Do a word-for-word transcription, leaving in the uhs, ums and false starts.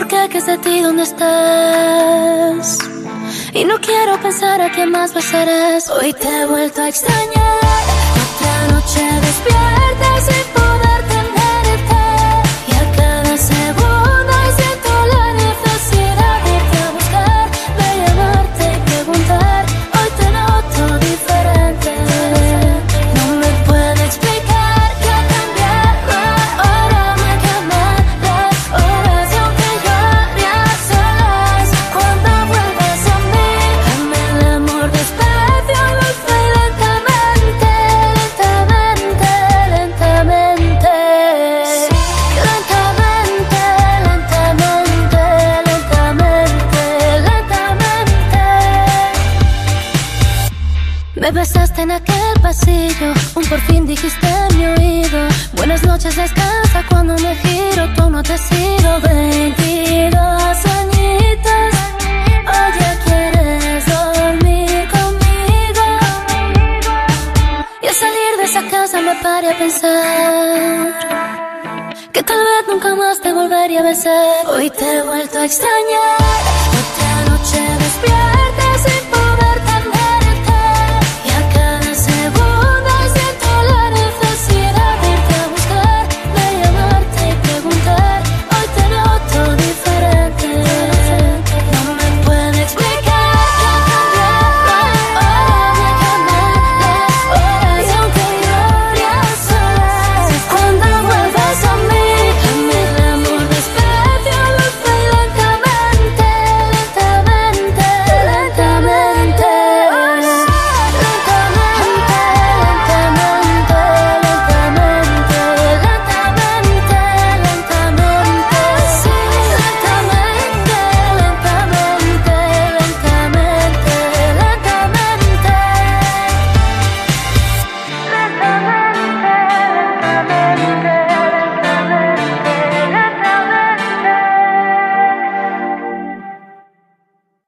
¿Por qué? ¿Qué es de ti? ¿Dónde estás? Y no quiero pensar a quién más besarás. Hoy te he vuelto a extrañar. Otra noche despierta sin poder tenerte. Y a cada segundo siento la necesidad de irte a buscar, de llamarte y preguntar. Hoy te noto diferente. No me puedo explicar qué ha cambiado. Ahora me queman las horas y aunque yo haría solas cuando vuelvas a mí. Hazme el amor despacio, dulce y lentamente, lentamente, lentamente. Lentamente, lentamente, lentamente, lentamente. Me besaste en aquel pasillo, un por fin dijiste en mi oído. Buenas noches, descansa cuando me giro, tú no te sigo. Veintidós añitos, oye, ¿quieres dormir conmigo? Y al salir de esa casa me paré a pensar que tal vez nunca más te volvería a besar. Hoy te he vuelto a extrañar. Otra noche despierta